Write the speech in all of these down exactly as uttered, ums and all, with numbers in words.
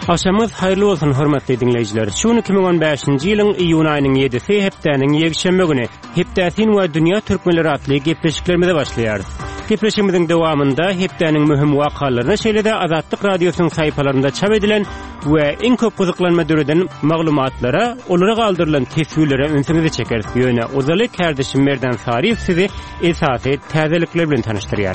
Aşamız hayırlı olsun hormatly dinleyijiler. Şunu iki bin on beşinji ýylyň iýun aýynyň ýedisi hepdäniň ýekşembe güni Hepdäsin we dünýä türkmenleri atly gepleşiklerimize başlaýar. Gepleşigimiziň dowamında hepdäniň mühim wakalaryny şeýlede Azatlyk radiosynyň saýpalarynda çap edilen we iň köp gyzyklanma döreden maglumatlara, olara galdyrylan tesbirlere öňsüňizi çeker. Ýöne uzaly kardeşim Merdan Sarif sizi esasy täzelikler bilen tanıştyrýar.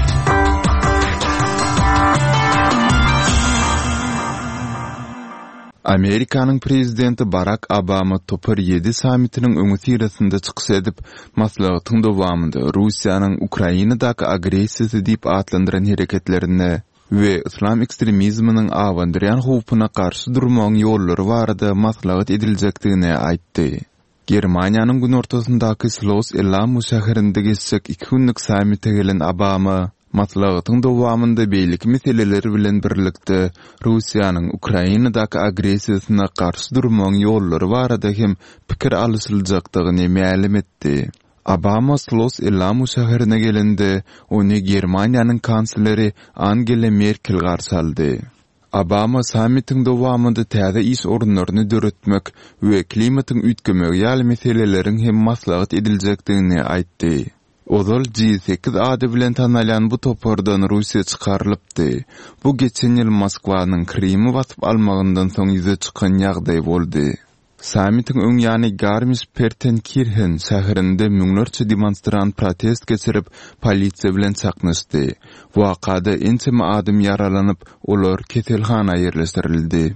Amerikanyň prezidenti Barack Obama Topar ýedi samitiniň öňüsi ýerinde çykyş edip, maslahatyň dowamında Russiýanyň Ukrainadaky agressiýasy diýip atlandyran hereketlerine we islam ekstremizminiň awandyrýan howpuna garşy durmagyň ýollary barada maslahat ediljekdigine aýtdy. Germaniýanyň gün ortasyndaky Schloss Elamu şäherinde geçjek iki günlük samitde gelen Obama maslahatyň dowamında beýlik meseleleri bilen birlikde Russiýanyň Ukrainadaky agressiýasyna garşy durmagyň ýollary barada hem pikir alysyljakdygyny ma'lum etdi. Obama Schloss Elamu şäherine gelende ony Germaniýanyň kansleri Angela Merkel garşy aldy. Obama samitiň dowamında täze iş orunlaryny döretmek we klimatyň üýtgemegi ýaly meseleleriň hem maslahat ediljekdigini aýtdy. Ozal G sekiz ady bilen tanalan bu topordan Russiýa çykarylypdy. Bu geçen ýyl Moskwanyň Krimi basyp almagyndan soň ýüze çykan ýagdaý boldy. Samitiň öň ýany Garmisch-Partenkirchen şäherinde müňlerçe demonstrant protest geçirip polisiýa bilen çaknaşdy. Wakada ençeme adam yaralanyp, olar keselhana ýerleşdirildi.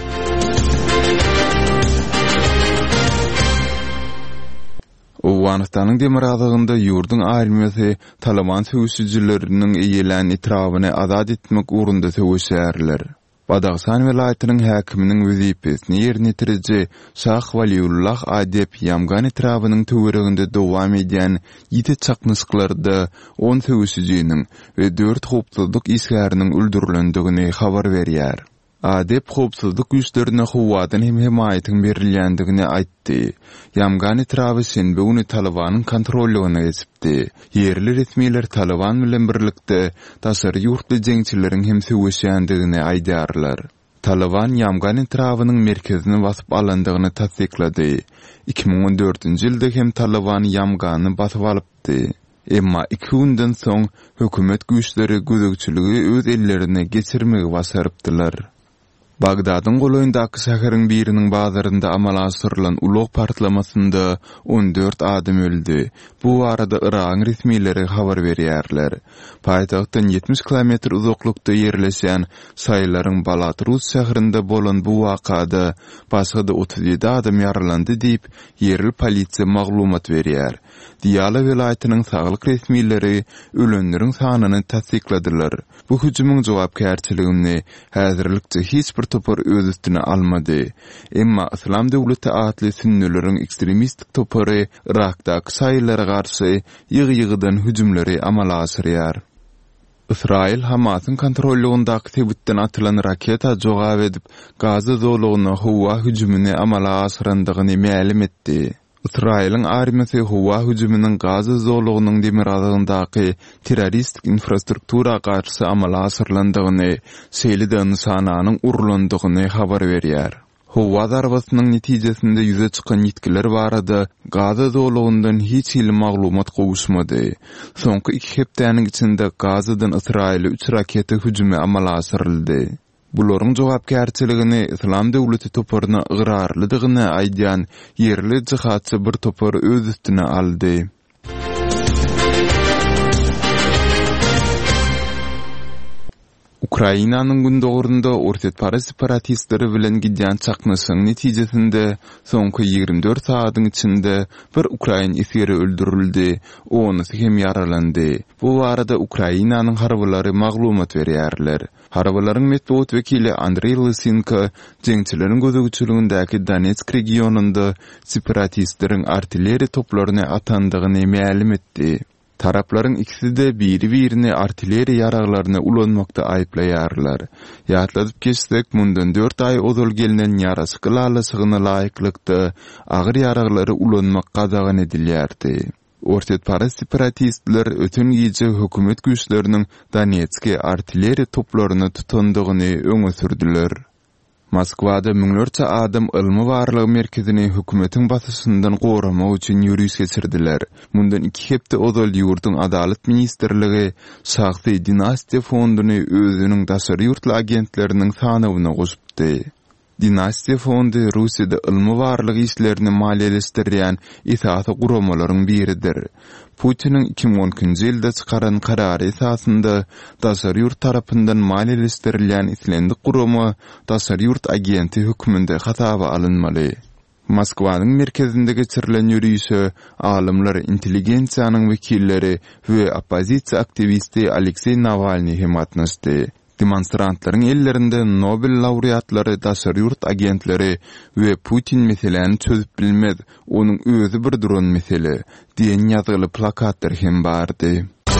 Owganystanyň demirazygynda ýurdun armiýasy Taliban söwüşçileriniň eýelen etrawyny azad etmek ugrunda söwüşýärler. Badaxsan welaýatynyň häkiminiň wezipesini ýerine ýetiriji Şah Waliullah Adep Yamgan etrawynyň töwereginde dowam edýän ýeti çaknyşyklarda on söwüşçiniň we dört howpsuzlyk isgäriniň öldürilendigini habar berýär. Adep howpsuzlyk güýçlerine howadan hem himayatyň berilýändigini aýtdy. Yamgan etrawy şenbe güni Talibanyň kontrolligine geçipdi. Yerli resmiler Taliban bilen birlikde taşary ýurtly jeňçileriň hem söwüşýändigini aýdýarlar. Taliban Yamgan etrawynyň merkezini basyp alandygyny tasdiklady. iki bin on dörtünji ýylda hem Taliban Yamgany basyp alypdy. Emma iki günden soň hökümet güýçleri gözegçiligi öz ellerine geçirmegi basarypdylar. Bagdadyň goloýundaky şäheriň biriniň bazarynda amala asyrylan ulug partlamasynda on dört adam öldü. Bu arada Iran resmileri habar berýärler. Paýtagtdan ýetmiş kilometr uzaklykda ýerleşen Saylaryň Balatrus şäherinde bolan bu wakada başga da otuz ýedi adam ýaralandy diýip yerli polisiýa maglumat berýär. Diyala welaýatynyň saglyk resmileri ölenleriň sanyny tasdikladylar. Bu hüjümyň jogapkärçiligini häzirlikçe hiç bir topar öz üstüne almady. Emma İslam döwleti atly sünnileriň ekstremistik topary Irakdaky saýlara garşy ýygy-ýygydan hüjümleri amala asyrýar. Israil Hamasyň kontrolligyndaky Tebutdan atylan raketa jogap edip Gaza zolugyna howa hüjümini amala asyrandygyny ma'lum etdi. Israil'in armiýasy howa hüjüminiň Gaza zolugynyň demirazygyndaky terroristik infrastruktura garşy amala asyrlandygyny, şeýle nysanyň urulandygyny habar berýär. Howa darbasynyň netijesinde ýüze çykan ýetkiler barada Gaza zolugyndan hiç ýyl maglumat gowuşmady. Soňky iki hepdäniň içinde Gazadan Israil'e üç raketa hüjümi amala asyryldy. Bularyň jogapkärçiligini İslam döwleti toparyna ygyrarlydygyny aýdýan yerli jihatçy bir topar öz üstüne aldy. Ukrainanyň gündogrunda ortatpara separatistleri bilen gidýän çaknaşyň netijesinde soňky ýygrimi dört saatyň içinde bir Ukrain esiri öldürildi, onusy hem yaralandy. Bu arada Ukrainanyň harbylary maglumat berýärler. Harbalaryň medeniýet wekili Andrei Lysenko jeňçileriň gözegçiligindäki Donetsk regionunda separatistleriň artilleriýa toplaryny atandygyny ma'lum etdi. Tarapların ikisi de biri-birini artilleriya yaraglaryna ulanmakda aýplaýarlar. Ýatladyp geçsek, mundan dört ay ozal gelinen yarasy kılalysygyna laýyklykda agyr yaraglary ulanmak gadagan edilýärdi. Ortatpara separatistler ötün gece hökümet güýçleriniň Donetsk'e artilleriya toplaryny tutandygyny öňe sürdiler. Moskwada müňlerçe adam ilmi barlygy merkezini hökümetiň basysyndan goramak üçin ýürüýüş geçirdiler. Mundan iki hepde ozal ýurduň Adalet ministrligi şahsy dinastiýa fonduny özüniň daşary ýurtly agentleriniň sanawyna goşupdy. Dinastiýa fondy Russiýada ilmi barlygy işlerini maliýeleşdirýän isasy guramalaryň biridir. Putinin iki bin on üçinji ýylda çykaran karary esasynda daşary ýurt tarapyndan maliýeleşdirilýän islendik gurama daşary ýurt agenti hökmünde hataba alınmaly. Moskwanyň merkezinde geçirilen ýürüýüşe alymlar, intelligensiýanyň wekilleri we opozisiýa aktivisti Aleksey Navalny hem atnaşdy. Demonstrantlaryň ellerinde Nobel laureatlary, daşary ýurt agentleri we Putin meseleni çözüp bilmez, onuň özü bir duran mesele diýen ýazyly plakatlar hem bardy.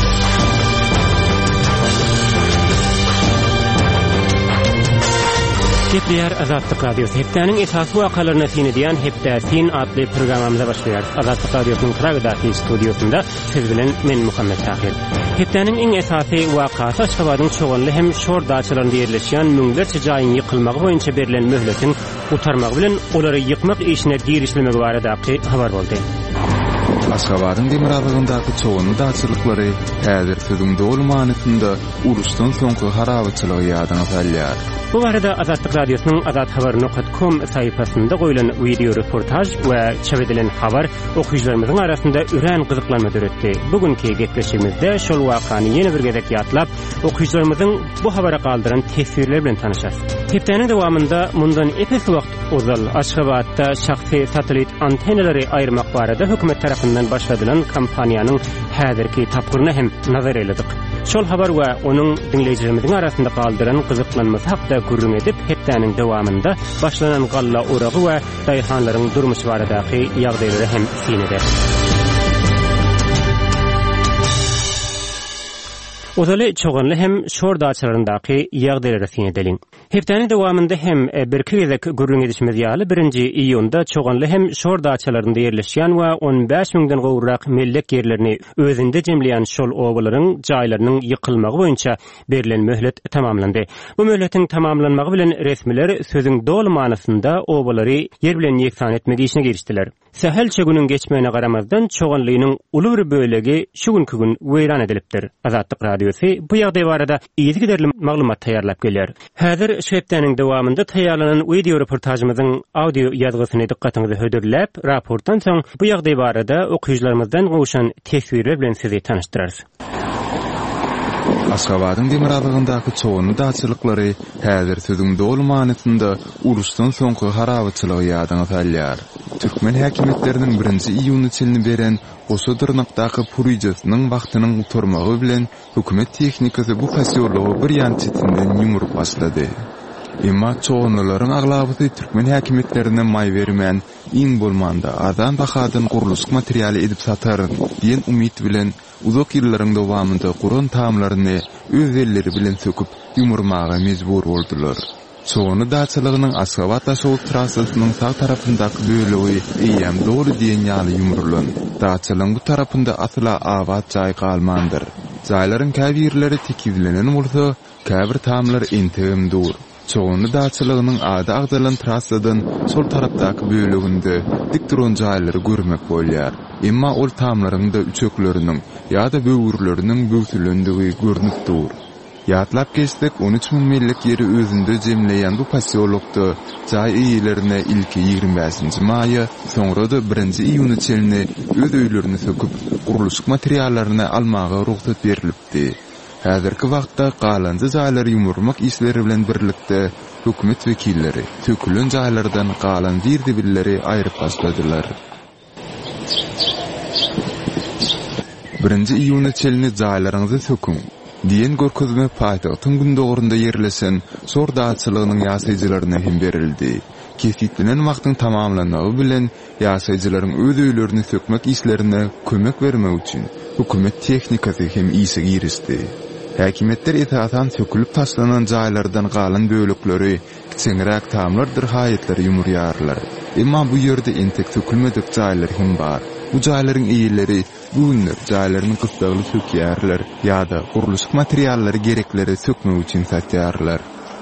Hepler Azatlyk Radiosu hepdäniň esasy wakalaryna sinediýän Hepdäsin adly programmamyza başlaýar. Azatlyk Radiosynyň Pragadaky studiosunda siz bilen men Muhammed Tahir. Hepdäniň iň esasy wakasy Aşgabatyň çoğunly hem şor daçylarynda ýerleşýän müňlerçe jaýyň ýykylmagy boýunça berilen möhletiň utarmagy bilen olary ýykmak işine girişilmegi baradaky habar boldy. Aşgabatyň Demirarlygyndaky çoğunly daçylyklary häzir sözüň dolmanysynda uruşdan soňky harabaçylygy ýadyna salýar. Bu arada Azatlyk Radiosynyň azat habar nokta com saýpasynda goýulan video reportaj we çevedilen habar okuyjylarymyzyň arasynda üren gyzyklanma döretdi. Bugünkü gepleşigimizde şol wakany ýene bir gezek ýatlap, okuyjylarymyzyň bu habara galdyran tesirleri bilen tanışas. Hepdäniň dowamında mundan epes wagt ozal Aşgabatda şahsy satelit antenalary aýyrmak barada hökümet tarapyndan başladylan kampaniýanyň häzirki tapgyryna hem nazar eledik. Şol habar we onuň dinleýijilerimiziň arasynda galdyran gyzyklanmasy hakda gurrun edip hepdäniň dowamında başlanan galla uragy we daýhanlaryň durmuşy baradaky ýagdaýlary hem sineder. Ozaly çoğunly hem şor daçylaryndaky ýagdaýlara sinedeliň. Hepdäniň dowamında hem bir gezek gurrun edişimiz ýaly birinji iýunda çoğunly hem şor daçylarynda ýerleşýän we on beş miňden gowrak mellek ýerlerini özünde jemleýän şol obalaryň jaýlarynyň ýykylmagy boýunça berilen möhlet tamamlandy. Bu möhletiň tamamlanmagy bilen resmiler sözüň dol manysynda obalary ýer bilen ýeksan etmegi işine girişdiler. Sähelçe günüň geçmegine garamazdan çoğunlygynyň uly bir bölegi şu günkü gün weýran edilipdir. Azatlyk Radiosu bu ýagdaý barada ýeti giderli maglumat taýýarlap gelýär. Häzir şeýtdäniň dowamında taýýarlanan video reportajymyzyň audio ýazgysyny dikkatiňizi hödürläp, raportdan soň bu ýagdaý barada okuyjylarymyzdan gowşan tesirler bilen sizi tanıştyrarys. Aşgabatyň Demirarlygyndaky çoğunly daçylyklary häzir sözüň dolmanysynda uruşdan soňky harabaçylygy ýadyna salýar. Türkmen häkimetleriniň birinji iýuny çelini beren Oso dırnakdaky purýjasynyň wagtynyň utarmagy bilen hökümet tehnikasy bu pasyýorlugy bir ýançytynden ýumrup başlady. Emma çoğunlaryň aglabysy Türkmen häkimetlerine may bermän iň bolmanda azan bahadan guruluş materialy edip satar diýen umyt bilen uzak ýyllaryň dowamında Guran taamlaryny öz elleri bilen söküp ýumurmaga mejbur boldular. Çoğunu daçylygynyň Aşgabat taşow trassasynyň sağ tarapyndaky bölegi eýem dogry diýen ýaly ýumrulan. Daçylygyň bu tarapynda atla awat jaý galmandyr. Jaýlaryň käbir ýerleri tekizlenen bolsa, käbir taamlar entegim dur. Çoğunu daçylygynyň ada agdalan trassadan sol tarapdaky böleginde dik duran jaýlary görmek bolýar. Emma ol taamlaryň da üçekleriniň ýa-da böwürleriniň böwsülendigi görnüp dur. Ýatlap geçdik on üç miň mellik ýeri özünde jemleýän bu pasyýolukda jaý eýlerine ilki ýygrimi beşinji maýy, soňra da birinji iýuny çelini öz öýlerini söküp guruluş materiallaryny almaga ruhsat berilipdi. Häzirki wagtda galanjy jaýlary ýumurmak işleri bilen birlikde hökümet wekilleri sökülen jaýlardan galan dirdibilleri aýryp başladylar. Birinji iýuny çelini jaýlaryňyzy sökün diýen görkezme paýtagtyň gündogurunda ýerlesen sor daçylygynyň ýasaýjylaryna hem berildi. Kesitlenen wagtyň tamamlanmagy bilen ýasaýjylaryň öz öýlerini sökmek işlerine kömek bermek üçin hökümet tehnikasy hem ýyşy girişdi. Häkimetler etaatan sökülüp taşlanan jaýlardan galan bölekleri kiçiňirээk taamlardyr haýatlar ýumurýarlar. Emma bu ýerde entek sökülmedik jaýlar hem bar. Bu jaýlaryň eýilleri günler jaýlaryny gysdaly sökýärler ýa-da guruluş materiallary gerekleri sökmek üçin satýarlar.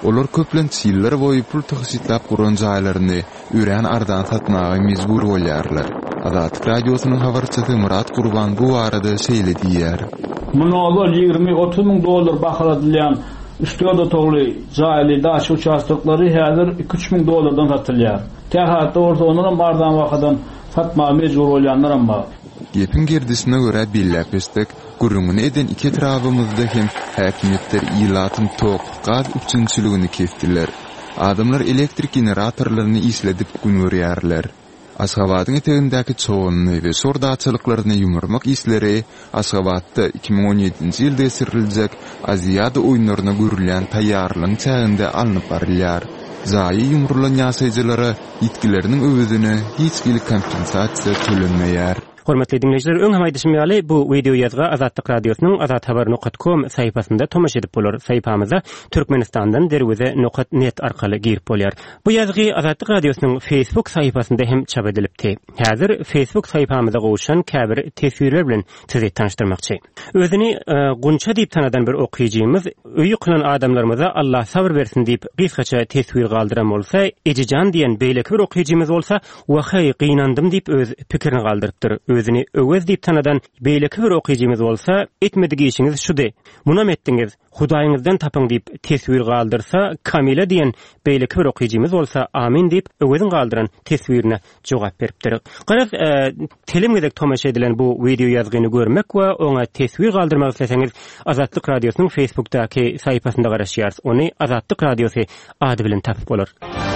Olar köplen çiller boyu pul tahysitlap guran jaýlaryny üren ardan satmagy mezbur bolýarlar. Azatlyk radiosynyň habarçysy Murat Gurban bu arada şeýle diýär. Munolar ýygrimi otuz ming dollar bahaladylýan üstüde togly jaýly daş uçaşdyklary häzir iki üç ming dollardan satylýar. Tähatda orta onuň bardan wagtdan satmagy mezbur bolýanlar amma. Gepin girdisine göre billäpestek gurrumunu eden iki etrafımızda hem häkimetler ilatın tok, gaz üçinçiligini kesdiler. Adamlar elektrik generatorlaryny isledip günürýärler. Aşgabatyň etegindäki çoğunluğu we sordaçylyklaryny ýumurmak isleri Aşgabatda iki ming on ýedinji ýylda esiriljek Aziýada oýunlaryna görülen taýýarlyk çäginde alınıp barylýar. Zayi ýumrulan ýasaýjylary itkileriniň öwüdüne hiç bir kompensasiýa tölenmeýär. Hormatly dinleyijiler, öň haýdyşym ýaly bu video ýazga Azatlyk radiosynyň azat habar nokta com saýpasynda tomaş edip bolar. Saýpamyza Türkmenistandan derweze nokta net arkaly girip bolýar. Bu ýazgy Azatlyk radiosynyň Facebook saýpasynda hem çap edilipdi. Häzir Facebook saýpamyza gowuşan käbir teswirler bilen sizi tanıştyrmakçy. Özüni Gunça diýip tanadan bir okuýjymyz öýü kılan adamlarymyza Allah sabr bersin diýip gysgaça teswir galdyran bolsa, Ejijan diýen beýleki bir okuýjymyz bolsa, "Wahy gynandym" diýip öz pikirini galdyrypdyr. Özüni öwez diýip tanadan beýleki bir okuýjymyz bolsa, etmedigi işiňiz şudy. Munam etdiňiz, Hudaýyňyzdan tapyň diýip teswir galdyrsa, Kamila diýen beýleki bir okuýjymyz bolsa, amin diýip öwezin galdyran teswirine jogap beripdir. Garaz, telemgedek tomaş edilen bu video ýazgyny görmek we oňa teswir galdyrmak isteseňiz, Azatlyk radiosynyň Facebookdaky saýpasynda garaşýarys. Ony Azatlyk radiosy ady bilen tapyp bolar.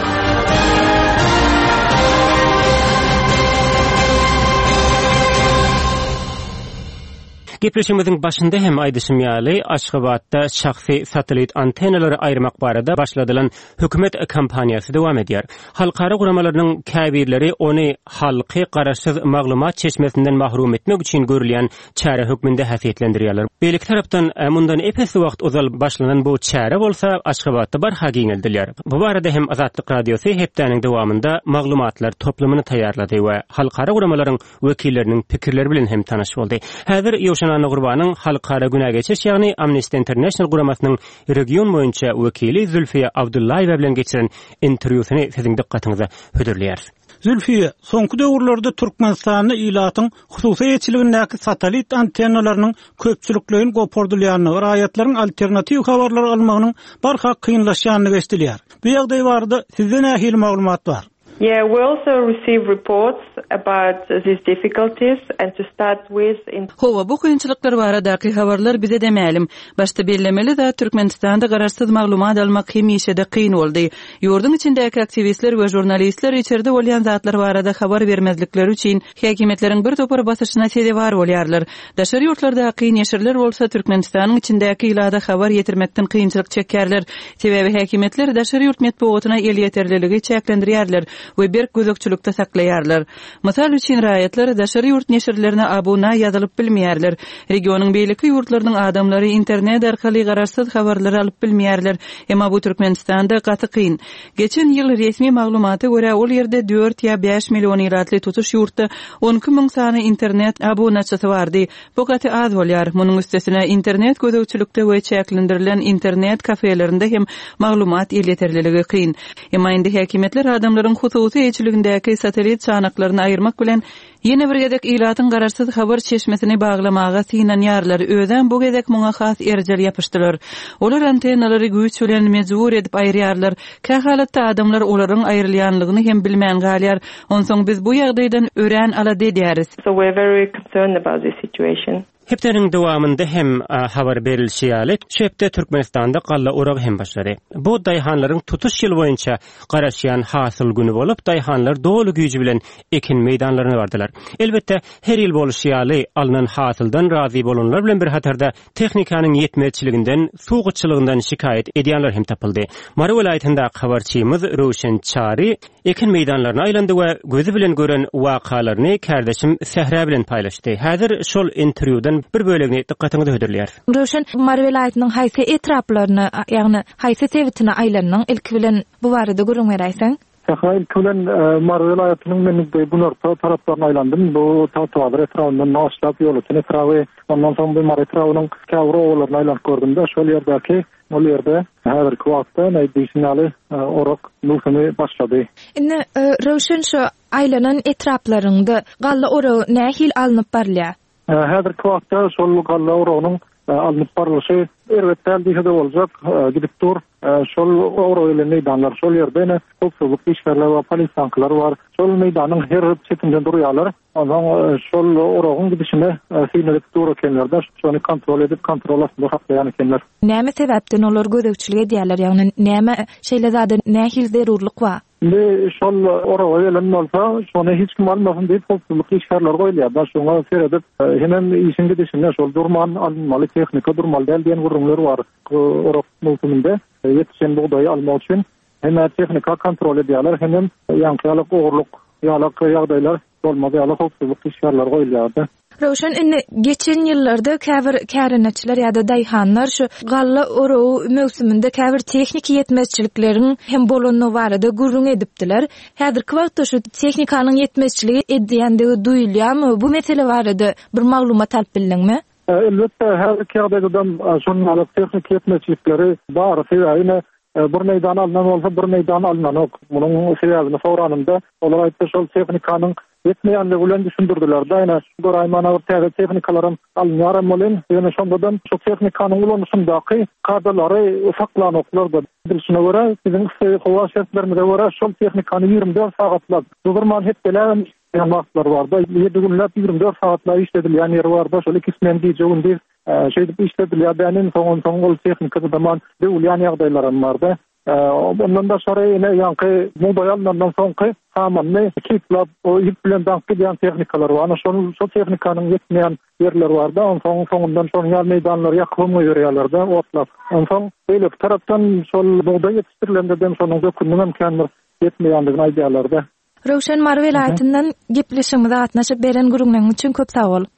Gepleşimizin başında hem aýdyşym ýaly Aşgabatda şahsy satelit antenalary aýrmak barada başladylan hökümet kampaniýasy dowam edýär. Halkara guramalarynyň käbirleri ony halky garaşsyz maglumat çeşmesinden mahrum etmek üçin görülen çäre hökmünde häsiýetlendirýärler. Beýlik tarapdan mundan epesli wagt uzal başlanan bu çäre bolsa Aşgabatda barha giňeldilýär. Bu barada hem Azatlyk radiosy hepdeniň dowamında maglumatlar toplamyny taýýarlady we halkara guramalaryň wekilleriniň pikirleri bilen hem tanaş boldy. Häzir Ýoşanany Gurbanyň halkara güne geçiş ýagny Amnesty International guramasynyň region boýunça wekili Zülfiye Abdullaýewa bilen geçiren interwýusyny siziň dikkatiňize hödürleýär. Zülfiye, soňky döwürlerde Türkmenistanyň ilatyň hususy ýetçiligindäki satelit antennalarynyň köpçülikligini gopardylýanyny we raýatlaryň alternatiw habarlar almagynyň barha kynlaşýanyny gösterýär. Bu ýagdaý barada sizden ähli maglumat bar. Yeah, we also receive reports about these difficulties, and to start with in Hova bu kynçylyklar baradaky habarlar bize demälim. Başta bellemeli da Türkmenistanda garaşsyz maglumat almak hemişe de kyn boldy. Ýurdun içindäki aktivistler we jurnalistler içeride bolýan zatlar barada habar bermezlikleri üçin häkimetleriň bir topar basyşyna sebäp bolýarlar. Daşary ýurtlarda kyn ýeşirler bolsa Türkmenistanyň içindäki ilada habar ýetirmekden kynçylyk çekýärler. Sebäbi häkimetler daşary ýurt medeniýetine el ýeterliligi çäklendirýärler we bir gözükçülükde saklaýarlar. Mysal üçin raýatlar daşary ýurt neşirlerine abuna ýazylyp bilmeýärler. Regionyň beýleki ýurtlarynyň adamlary internet arkaly garaşsyz habarlar alyp bilmeýärler. Emma bu Türkmenistanda gaty kyn. Geçen ýyl resmi maglumaty görä ol ýerde dört ýa beş million ýyratly tutuş ýurtda on iki ming sany internet abunachysy bardy. Bu gaty az bolýar. Munyň üstesine internet gözükçülükde we çäklendirilen internet kafelerinde hem maglumat ýeterliligi kyn. Emma indi häkimetler adamlaryň hususy ýetçiligindäki satelit çanaklaryny aýyrmak bilen ýene bir gedek ilatyň garaşsyz habar çeşmesini baglamaga synanýarlar. Öden bu gedek muňa has erjel ýapyşdylar. Olar antennalary güýç bilen mejbur edip aýrýarlar. Kä halatda adamlar olaryň aýrylýanlygyny hem bilmän galýar. Onsoň biz bu ýagdaýdan ören ala edýäris. So we're very concerned about this situation. Hepdeniň dowamında hem habar berilşi ýaly şeýle Türkmenistanda galla urag hem başlary. Bu daýhanlaryň tutuş ýyl boýunça garaşýan hasyl güni bolup, daýhanlar dolu güýji bilen ekin meýdanlaryna bardylar. Elbetde her ýyl boluşy ýaly alynan hasyldan razy bolanlar bilen bir hatarda tehnikanyň ýetmezçiliginden, suwgutçylygyndan şikayet edýänler hem tapyldy. Mary welaýatynda habarçymyz Röşen Çary ekin meýdanlaryna aýlandy we gözü bilen gören wakalaryny kärdeşim Sehra bilen paýlaşdy. Häzir şol interwýudan bir bölegini dikkatiňizi hödürleýär. Röşen Marwelaýatynyň haýsy etraplaryny, ýagny haýsy sebitine aýlanyň ilki bilen bu barada görüň berýäň. Tahayl kulen Marvel ayatynyň menide bu norta taraplarına aylandım. Bu tawtalar etrafından naşlap ýolutyn etrafy, ondan soň bu mar etrawynyň käwre owalarına aylanıp gördüm da şol ýerdäki ol ýerde häzirki wagtda nädişinaly orok nufany başlady. Indi Rowşan şu aylanan etraplarynda galla oro nähil alınıp barlýar? Häzirki wagtda şol galla oronyň alınıp barlyşy elbetde diýde boljak, gidip dur. Şol oro ile meýdanlar şol ýerde hukuk işgärler we polisankylar bar. Şol meýdanyň her çetinden durýarlar. Ondan şol orogyň gidişine synelyp dur ekenler, şonu kontrol edip kontrol astyna saklaýan ekenler. Näme sebäpden olar gödekçilik edýärler? Ýagny näme şeýle zady nähil zerurlyk bar? Ne şol oro ýelen bolsa, şonu hiç kim almasyn diýip hukuk işgärler goýulýar. Da şoňa seredip hemen işin gidişine şol durman alınmaly tehnika durmaly diýen gurulmalar bar. Orok multumynda yetişen buğdayı almak için hem teknika kontrol edýärler, hem ýankylyk ogurluk ýalyk ýagdaýlar bolmagy ýalyk hukuk işgärler goýulýardy. Rowşan, indi geçen ýyllarda käbir kärenetçiler ýa-da daýhanlar şu galla orow mewsüminde käbir teknik ýetmezçiliklerin hem bolanyny barada gurrun edipdiler. Häzirki wagtda şu teknikanyň ýetmezçiligi edýändigi duýulýarmy? Bu mesele barada bir maglumat alyp bildiňmi? Elbette häzirki ýagdaýda şonun teknik ýetmezçilikleri bar, ýa-ni bir meýdan alynan bolsa bir meýdan alynanok. Munyň sebäbini soranymda olar aýtdy şol teknikanyň yetmeýänligi bilen düşündirdiler. Daýna goraýmana bir teknikalarym alynýar bolan, ýöne şondadan şu teknikanyň ulanýşyndaky kadrlary saklanoklar da bilişine görä, biziň howa şertlerine görä şol teknikany ýygrimi dört sagatlap durman hep bilen ýanmaklar bar da ýedi günläp ýygrimi dört sagatlap işledilýän ýeri bar da şol iki men diýjegin bir şeýdip işledilýär. Bänin soňun soňul teknikada zaman döwülýän ýagdaýlar barda. Ondan da sonra yine yankı modayanlardan soňky hamany kitlap o ip bilen dank bilen teknikalar var. Ana şonu şu teknikanyň yetmeýän yerler var da, on soň soňundan şonu ýar meýdanlar ýakymy ýörýärler da otlap. On soň beýle tarapdan şol moda ýetişdirilendem şonuň dökünmem imkanlar yetmeýändigini aýdýarlar da. Rowşan, Marvel aýtyndan gepleşigimize gatnaşyp beren gurulmaň üçin köp sag bol.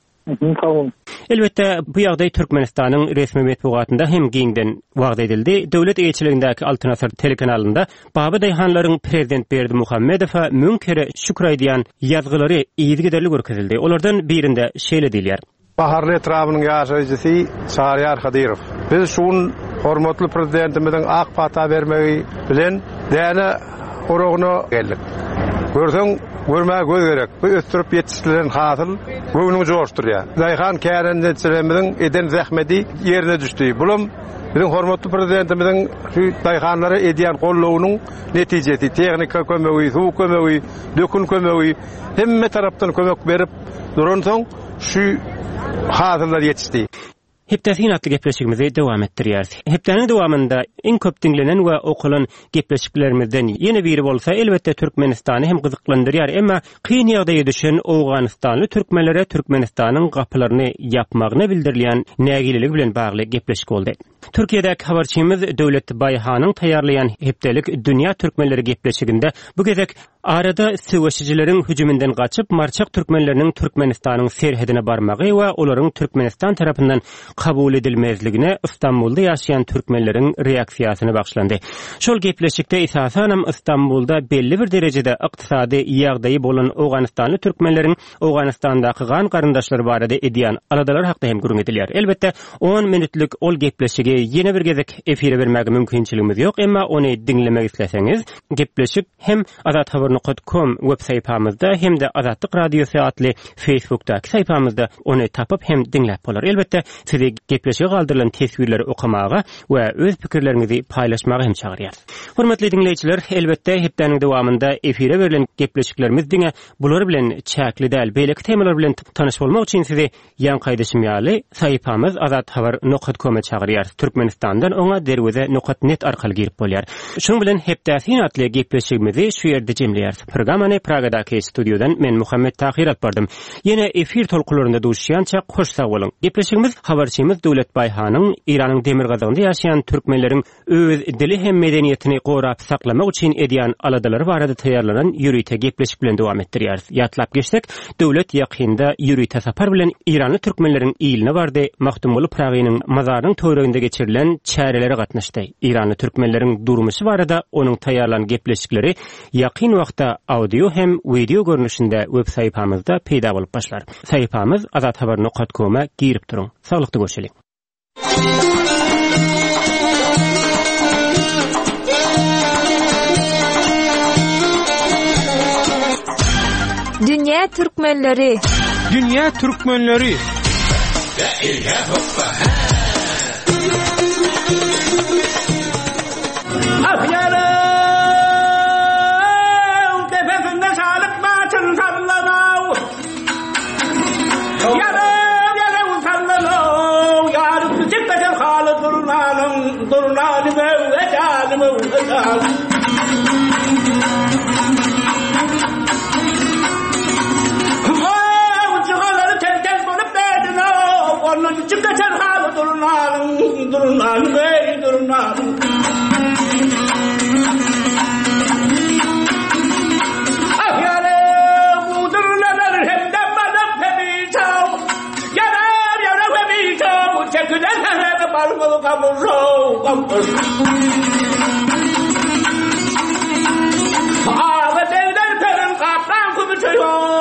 Elbette bu ýagdaý Türkmenistanyň resmi medeniýetinde hem giňden wagda edildi. Döwlet eýçiligindäki Altynasar telekanalynda Baba daýhanlaryň prezident Berdi Muhammedowa müň kere şükür aýdýan ýazgylary ýygyderli görkezildi. Olardan birinde şeýle diýilýär. Baharly etrabynyň ýaşaýjysy Şahryar Kadyrow. Biz şuň hormatly prezidentimiziň ak pata bermegi bilen däne orogyna geldik. Görseň görmäge göz gerek. Bu ötürüp ýetişdiren hasyl göwnüňi joşdurýar. Daýhan kärenetçilerimiziň eden zähmeti ýerine düşdi. Bulum biziň hormatly prezidentimiziň şu daýhanlara edýän gollawynyň netijesi, teknika kömegi, suw kömegi, dökün kömegi hemme tarapdan kömek berip duran soň şu hasyllar ýetişdi. Hepdäsin atly gepleşigimizi dowam etdirýäris. Hepdäniň dowamynda iň köp dinlenen we okulan gepleşiklerimizden ýene biri bolsa elbetde Türkmenistany hem gyzyklandyrýar, emma kyn ýagdaýa düşen Awganistanly türkmenlere Türkmenistanyň gapylaryny ýapmagyna bildirilýän nägililik bilen bagly gepleşik boldy. Türkiýedäki habarçymyz Döwlet Baýhanyň taýýarlayan hepdelik dünýä türkmenleri gepleşiginde bu gezek arada söwüşçileriň hüjümünden gaçyp marçak türkmenleriniň Türkmenistanyň serhedine barmagy we olaryň Türkmenistan tarapyndan kabul edilmezligine İstanbul'da ýaşaýan türkmenleriň reaksiýasyny bagşlandy. Şol gepleşikde esasanam İstanbul'da belli bir derejede ykdysady ýagdaýy bolan Awganistanly türkmenleriň Awganistandaky gan garyndaşlary barada edýän aladalar hakda hem gurrun edilýär. Elbetde on minutlyk ol gepleşigi ýene bir gezek efire bermäge mümkinçiligimiz ýok, emma ony dinlemek isleseňiz, gepleşik hem azat habar nokta com web saypamyzda hem de Azatlyk Radiosu atly Facebook'daky saypamyzda ony tapyp hem dinläp bolar. Elbetde sizi gepleşige galdyrylan tesbirleri okamaga we öz pikirlerinizi paýlaşmaga hem çagyrýar. Hormatly dinleýijiler, elbetde hepdäniň dowamynda efire berilen gepleşiklerimiz diňe bular bilen çäkli däl, beýleki temalar bilen tanyş bolmak üçin sizi ýan gaýdaşym ýaly saypamyz azat habar nokta com'a çagyrýar. Türkmenistandan oňa derweze nokta net arkaly girip bolýar. Şoň bilen hepdäsin atly gepleşigimizi şu ýerde jemleýär. Programany Pragadaky studiodan men Muhammed Tahir alyp bardym. Ýene efir tolkularynda duşýança hoş sag bolun. Gepleşigimiz habarçymyz Döwlet Baýhanyň Iranyň demir gazagynda ýaşaýan türkmenleriň öz dili hem medeniýetini gorap saklamak üçin edýän aladalary barada taýýarlanan ýürüýte gepleşik bilen dowam etdirýär. Ýatlap geçsek, döwlet ýakynda ýürüýte sapar bilen İranly türkmenleriň iline bardy. Mahtumly Pragynyň mazarynyň töwereginde geçirilen çäreleri gatnaşdy. İranly türkmenleriň durmuşy barada onuň taýýarlanan gepleşikleri ýakyn wagtda audio hem video görnüşinde web saýpamyzda peýda bolup başlar. Saýpamyz azat habar nokta com'a girip duruň. Saglyklykda görüşelik. Dünya Türkmenleri. Dünya Türkmenleri. Afyarım tepesinde salık maçın sallanau. Yarım yarım sallanau. Yarım çıkacak halı durunanım. Durunanım evvecalim evvecalim. Çıkacak halı durunalım, durunalım, ey durunalım. Ah yâre, bu durunalım hem de bana femiçav. Yarar yara femiçav, çekiden hele balmalı kamurşav, kamurşav. Ağa devler perin kaplan kumuşuyor.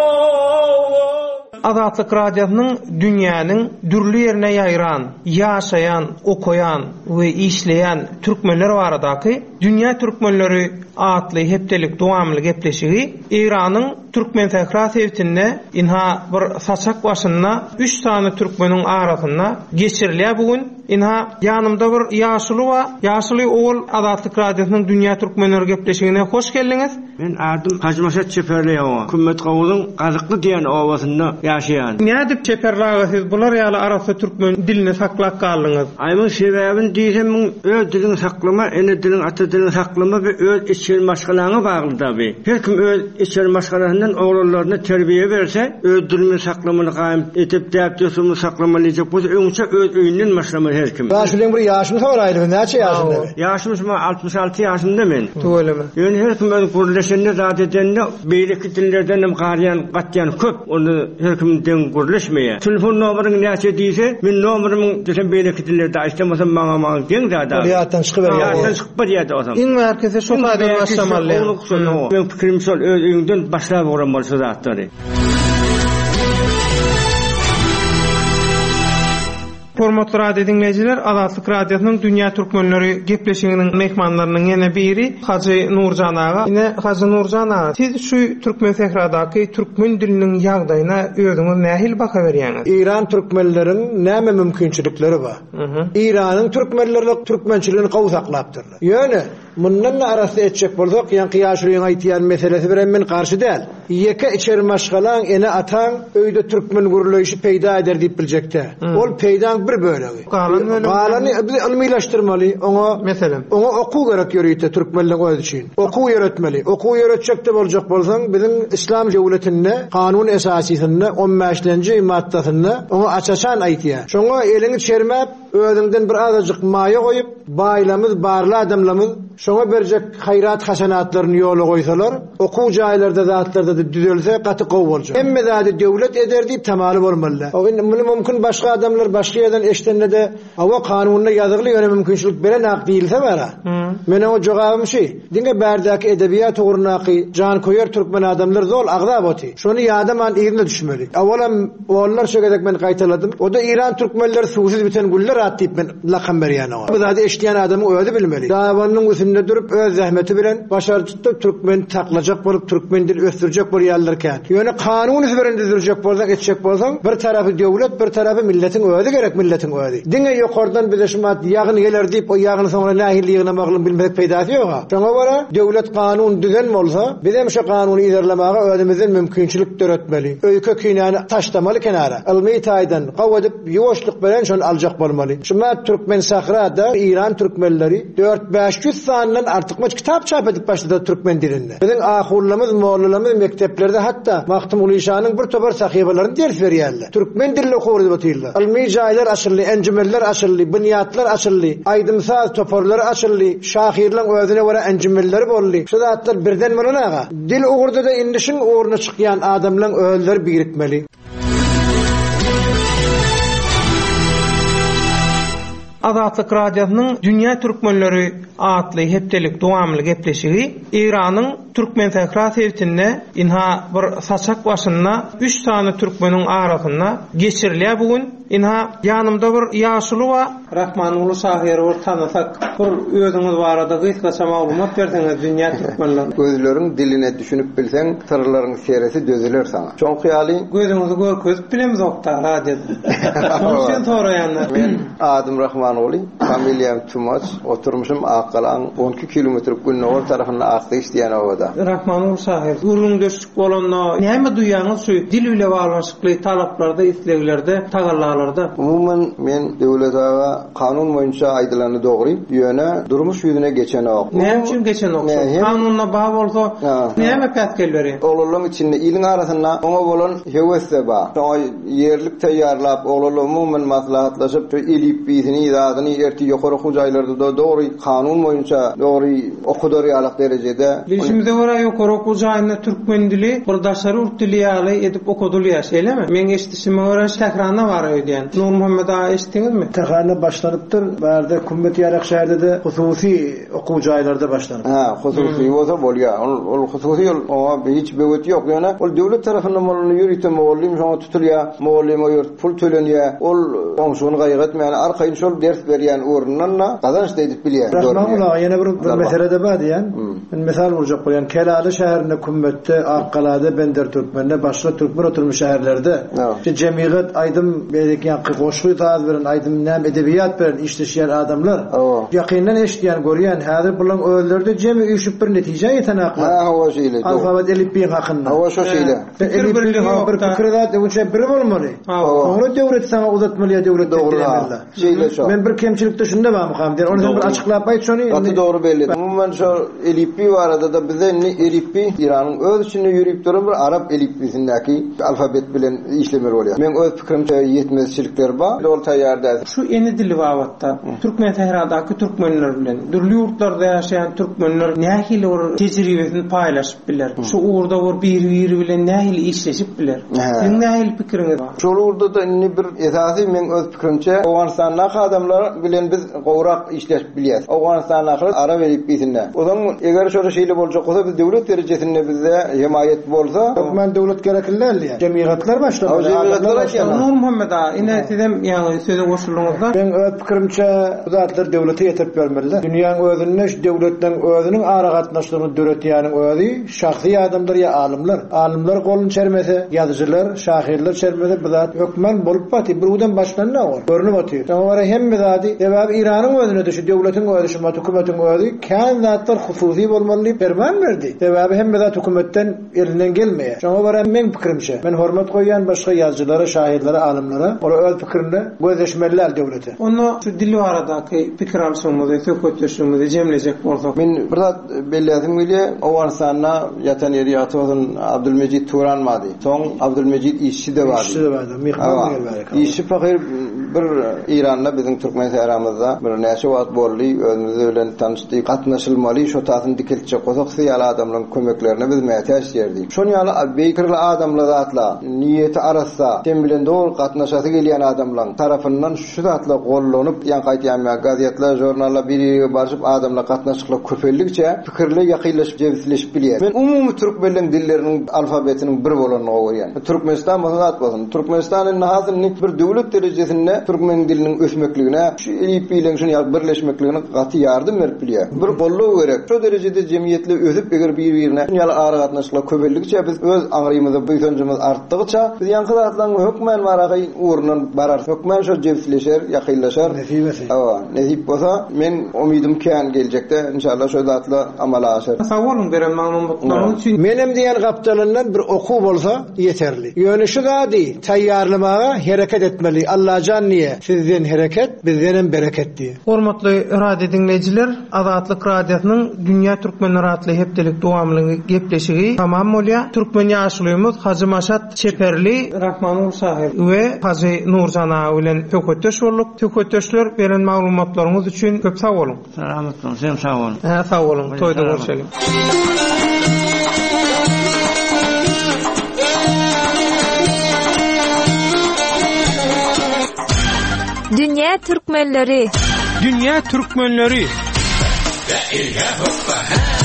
Azatlyk radiosynyň dünýäniň dürli ýerine ýaýran, ýaşaýan, okuyan we işleýän türkmenler baradaky Dünýä Türkmenleri atly hepdelik dowamly gepleşigi İranyň Türkmen Fehrasetinde inha bir saçak başynda üç tane türkmeniň arasynda geçirilýär bugün. Inha ýanymda bir ýaşuly we ýaşuly oğul Azatlyk radiosynyň Dünýä Türkmenleri gepleşigine hoş geldiňiz. Men adım Hacmaşat Çeperliýow. Kümmet gowuzyň gazykly diýen owasynda ýaşaýan. Nädip çeperlagysiz bular ýaly arasy türkmen dilini saklap galdyňyz? Aýmyň sebäbin diýsem, öz dilini saklama, ene dilin ata dilini saklama we öz içeri maşgalaryna bagly tabi. Her kim öz içeri maşgalalaryndan oğlanlaryna terbiýe berse, öz dilini saklamany gaýym etip däpdesini saklamalyjak bolsa, öňçe öz öýünden maşlamaly her kim. Başlyň bir ýaşyny soraýdy, näçe ýaşynda? Ýaşym altmış alty ýaşynda men. Töwelemi. Ýöne her kim öz gurleşende zat edende beýleki dillerden hem garyan, gatyan köp. Onu her kimden gurleşmeýär. Telefon nomeryň näçe diýse, men nomerimi desem beýleki dillerde açdymasam maňa maňa deň zada. Ýatdan çykyp berýär. Ýatdan çykyp berýär osam. Iň merkeze şo taýdan başlamaly. Men pikirim şol öz öňünden başlap boran bolsa zatlary. Hormatly radio dinleyijiler, Azatlyk radiosynyň Dünýä Türkmenleri gepleşiginiň mehmanlarynyň ýene biri Haji Nurjan aga. Ine Haji Nurjan aga, siz şu Türkmen Sehradaky türkmen diliniň ýagdaýyna özüňiz nähil baka berýäňiz? İran türkmenleriň näme mümkinçilikleri bar? İranyň türkmenleri türkmençiligini gowy saklapdyrlar. Ýöne mundan arasy etjek bolsak, ýa qiýaşlygyň aýtýan meselesi bilen men garşy däl. Ýeke içeri maşgalaň ene ataň öýde türkmen gurulýşy peýda eder diýip biljekde. Ol peýdaň bir bölegi. Galany ilmilaşdyrmaly, oňa meselem. Oňa okuw gerek ýörüýte türkmenliň öz üçin. Okuw ýöretmeli. Okuw ýöretjekde boljak bolsaň, biziň İslam döwletinde kanun esasysyny on beşinji maddasyny oňa açaçan aýtýar. Şoňa elini çermäp, özüňden bir azajyk maýa goýup, baýlamyz, barly adamlarymyz şoňa berjek haýrat hasanatlaryny ýola goýsalar, okuw jaýlarda zatlarda da düzelse gaty gowy boljak. Emme zady döwlet eder diýip tamaly bolmaly. O bunu mümkin başga adamlar başga ýerden eşdende de awa kanunyna ýazgyly ýöne mümkinçilik beren ak diýilse bara. Mene o jogabym şi, diňe bärdäki edebiýat ugrunaky jan koýar türkmen adamlar zol agda boty. Şonu ýadaman ýerine düşmeli. Awalam onlar şegedek men gaýtaladym. O da İran türkmenleri suwsuz biten güller at diýip men lakam berýän o. Bu zady eşdiýän adamy öýde bilmeli. Dawanyň üstünde durup öz zähmeti bilen başarjykda türkmen taklajak bolup türkmen dil ösdürjek bolýarlarken, ýöne kanun üzerinde düzüljek bolsak, etjek bolsaň, bir tarapy döwlet, bir tarapy milletiň öýde gerek milletiň öýde. Diňe ýokardan bize şumat ýagny geler diýip o ýagny soňra nähilligine maglum bilmek peýdasy ýok. Şoňa gara döwlet kanun düzen bolsa, biz hem şu kanuny ýerlemaga özümizden mümkinçilik töretmeli. Öýke kinany taşlamaly kenara. Ilmi taýdan gawadyp ýoşluk bilen şonu aljak bolmaly. Şumat türkmen sahrada İran türkmenleri dört beş yüz sanydan artykmaç kitap çap edip başladı türkmen dilinde. Bizim ahullamız, mollalarımız mekteplerde hatta Mahtum Ulişanyň bir tobar sahibalaryny ders berýärler. Türkmen dilinde okuwurdy bu tilde. Ilmi jaýlar açyldy, encümeller açyldy, bunyatlar açyldy, aýdymsaz toparlar açyldy, şahirler özüne göre encümeller boldy. Şu zatlar birden bolanaga. Dil uğurda da indişin uğruna çykýan adamlaryň öýleri birikmeli. Azatlyk radiosynyň Dünya Türkmenleri atly hepdelik dowamly gepleşigi Iranyň Türkmen Tehran inha bir saçak başyna üç tane türkmeniň arasynda geçirilýär bugün. Inha yanımda bir ýaşuly wa Rahmanully şahyry tanasak. Bir özüňiz barada gysgaça maglumat berseňiz Dünya Türkmenleri gözleriň diline düşünüp bilseň sırlaryň seresi dözüler sana. Çoň hyýaly gözüňizi görkezip bilemiz okta radioda. Şonşen toraýanlar. Men adım Rahmanoly, familiýam Tumaç, oturmuşum Aqalan on iki kilometr Günnowar tarafyna aqda işleýän owada. Rahmanoly şahyr, urun döşük bolanda näme duýýaňyz şu dil bilen baglanşykly talaplarda, isleglerde, tagallarda. Umumen men döwlet we kanun boýunça aýdylany dogry, ýöne durmuş ýüzüne geçen ok. Näme üçin geçen ok? Kanunna baý bolsa, näme pätkelleri? Oğlum içinde iliň arasynda oňa bolan hewesde bar. Şoňa ýerlik taýýarlap, oğlum umumen maslahatlaşyp ilip biýsini ýadyny erti ýokary hujaýlarda da dogry kanun boýunça dogry okudarýalyk derejede. Bilişimde göre ýokary hujaýyna türkmen dili birdaşary urt dili ýaly edip okudylýar, şeýlemi? Men eşitişime göre Tehranda bar öýdýän. Nur Muhammed ağa eşitdiňizmi? Tehranda başlanypdyr. Bärde Kummet ýarak şäherde hususy okuw jaýlarda başlanyp. Ha, hususy bolsa bolýar. Ol hususy ol hiç böwet ýok ýöne. Ol döwlet tarapyndan bolany ýürütme mogallim şoňa tutulýar. Mogallim ýurt pul tölenýär. Ol oňşuny gaýgatmaýan arkaýyn şol ders berýän urundan kazanç edip bilýär. Rahmanullah ýene bir meselede bar diýen. Men mesal urjak bolýan Kelali şäherinde Kummetde, Aqalada, Bender Türkmende, başga türkmen oturmuş şäherlerde. Şu jemgyýet aýdym berýän goşgy taýyp beren aýdym näme edebiýat beren işleşýän adamlar. Ýakyndan eşitýän görýän häzir bulan öýlerde jemi üýşüp bir netije ýetenaklar. Ha, o şeýle. Alfabet elipbiň hakynda. Ha, o şeýle. Elipbiň bir pikirler öňçe bir bolmaly. Onu döwlet sana uzatmaly döwlet döwletler. Şeýle şo. Men bir kemçilikde şunda barmykam der. Onu bir açyklap aýt şonu. Gatı dogry belli. Umumen şo elipbi barada da bize ne elipbi Iranyň öz içinde ýürüp duran bir Arap elipbisindäki alfabet bilen işlemer bolýar. Men öz pikirimçe ýetmezçilikler bar. Ol taýýarda. Şu eni dili wagtda Türkmen Tehrandaky türkmenler bilen dürli ýurtlarda ýaşaýan türkmenler nähili or tejribesini paýlaşyp biler. Şu uğurda or bir-biri bilen nähili işleşip biler. Siň nähili pikiriňiz bar? Şol uğurda da indi bir esasy men öz pikirimçe Awganistanyň adamlar bilen biz gowrak işleşip bilýäs. Awganistanyň Arap elipbisinde. Odan eger şol şeýle boljak bolsa biz döwlet derejesinde bizde himayet bolsa, men döwlet gerekliler diýär. Jemgyýetler başlap. Nur Muhammed ağa, ine sizem ýaly söze goşulýaňyzda. Men öz pikirimçe bu zatlar döwlete ýetip bermeliler. Dünýäň özüne döwletden özüniň ara gatnaşlygyny döretýäniň özi şahsy adamlar ýa alimler. Alimler golun çermese, ýazyjylar, şahirler çermese bu zat hökmen bolup baty. Bir udan başlanna o. Görünüp atýar. Şoňa hem zady sebäp Iranyň özüne de şu döwletiň özü, şu hökümetiň özü kän zatlar hususy bolmaly bermen berdi. Sebäbi hem zat hökümetten elinden gelmeýär. Şoňa bara men pikirimçe, men hormat goýýan başga ýazyjylara, şahirlere, alimlere, olar öz pikirimde gözeşmeliler döwlete. Onu şu dili baradaky pikir alşymyzy, söhbetleşmemizi jemlejek bolsak. Men bir zat belli etdim bilýär, Awganistanyna ýatan ýeri ýatyň Abdulmejid Turan mady. Soň Abdulmejid işçi de bar. İşçi de bar. Mihman gelýär. İşçi fakir bir İranla biziň türkmen täramyzda bir näçe wagt boldy, özümizde bilen tanışdy, gatnaşylmaly, şo tasyny dikilçe gosak ýaly adamlaryň kömeklerine biz mätäş ýerdik. Şol ýaly beýkirli adamlar zatla niýeti arasa, sen bilen dogry gatnaşasy gelýän adamlaryň tarapyndan şu zatla gollanyp, ýa gaýtýan gazetler, jurnallar biri barşyp adamlar gatnaşyklar köpellikçe pikirle ýakynlaşyp jebisleşip bilýär. Men umumy türkmenliň dilleriniň alfabetiniň bir bolanyny görýän. Türkmenistan bolsa bolsun. Türkmenistanyň hazırlyk bir döwlet derejesinde türkmen diliniň ösmekligine, şu elipbilen şunu birleşmekligine gaty ýardym berip bilýär. Bir golluw gerek. Şu derejede jemgyýetler özüp eger bir-birine ýaly ara gatnaşyklar köpellikçe biz öz aňrymyzy, byýsanjymyz artdygça biz ýanky zatlaryň hökmen baragay uğrundan barar. Hökmen şol jebisleşer, ýakynlaşar. Hawa, nesip bolsa men umydym kän geljekde inşallah şol zatla amala aşar. Sawalym beren maglumatlaryň üçin menem diýen gapdalandan bir okuw bolsa ýeterli. Ýöne şu zady taýýarlamaga hereket etmeli. Allahan niye? Sizden hareket, bizden bereketdi. Hormatly radio dinleyijiler, Azatlyk radiosynyň Dünýä Türkmenleri atly hepdelik dowamlygy gepleşigi tamam bolýar. Türkmen ýaşlygymyz Hazy Maşat Çeperli, Rahmanul Sahir we Hazy Nurzana bilen tökötöş bolduk. Tökötöşler beren maglumatlaryňyz üçin köp sag bolun. Rahmat olsun, sen sag bolun. Ha, sag bolun. Toýda görüşelim. Dünýä Türkmenleri. Dünýä Türkmenleri. Dairga hoppa.